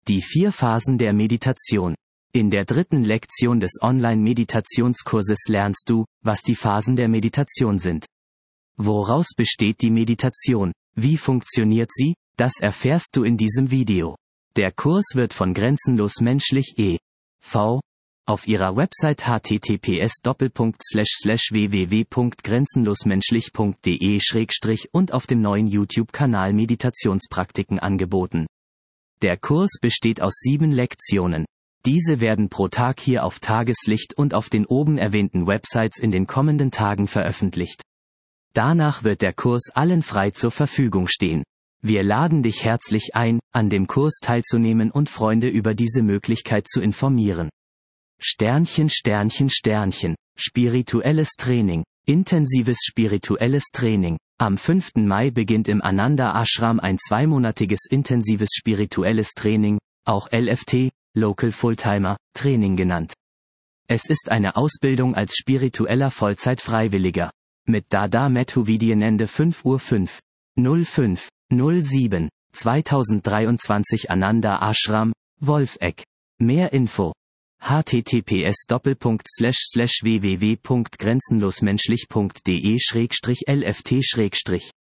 Die 4 Phasen der Meditation. In der 3. Lektion des Online-Meditationskurses lernst du, was die Phasen der Meditation sind. Woraus besteht die Meditation? Wie funktioniert sie? Das erfährst du in diesem Video. Der Kurs wird von Grenzenlos Menschlich e.V. auf ihrer Website https://www.grenzenlosmenschlich.de/ und auf dem neuen YouTube-Kanal Meditationspraktiken angeboten. Der Kurs besteht aus 7 Lektionen. Diese werden pro Tag hier auf Tageslicht und auf den oben erwähnten Websites in den kommenden Tagen veröffentlicht. Danach wird der Kurs allen frei zur Verfügung stehen. Wir laden dich herzlich ein, an dem Kurs teilzunehmen und Freunde über diese Möglichkeit zu informieren. Spirituelles Training. Intensives spirituelles Training. Am 5. Mai beginnt im Ananda Ashram ein 2-monatiges intensives spirituelles Training, auch LFT, Local Fulltimer, Training genannt. Es ist eine Ausbildung als spiritueller Vollzeit-Freiwilliger. Mit Dada Methuvidienende 5:05:07, 2023 Ananda Ashram, Wolfegg. Mehr Info. https://www.grenzenlosmenschlich.de/lft/